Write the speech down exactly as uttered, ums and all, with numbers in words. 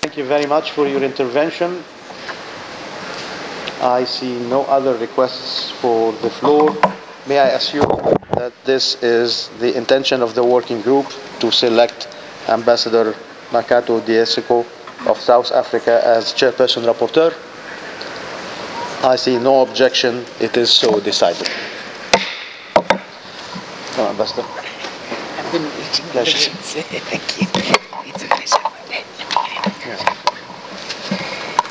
Thank you very much for your intervention. I see no other requests for the floor. May I assume that this is the intention of the working group to select Ambassador Makato Diasiko of South Africa as chairperson rapporteur? I see no objection. It is so decided. Come on, Ambassador. I've been waiting. Pleasure. Thank you.